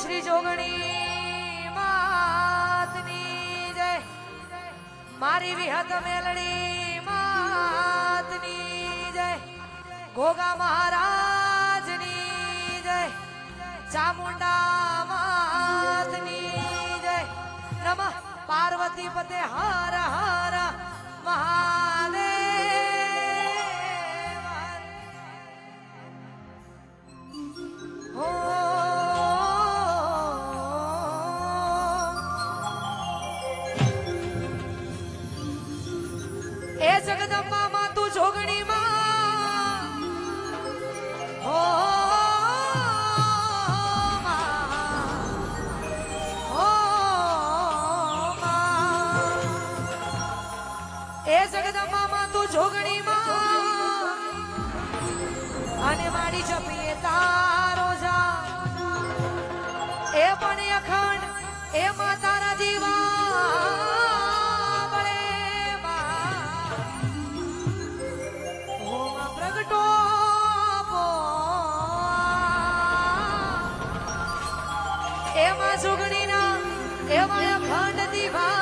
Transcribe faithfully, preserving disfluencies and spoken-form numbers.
श्री जोगणी मातनी जय मारी विहत मेलड़ी मातनी जय गोगा महाराजनी जय चामुंडा मातनी जय नमः पार्वती पते हर हर महादेव हो ए जगदम्बा मां तू जोगणी मां हो जगदम्बा मां तू जोगणी मां अने मारी जपीए तारो जा ए पण अखंड ए मां तारा जीवा बळे मां ओ मां प्रगटो पो ए मां जोगणी ना ए मां अखंड दीवा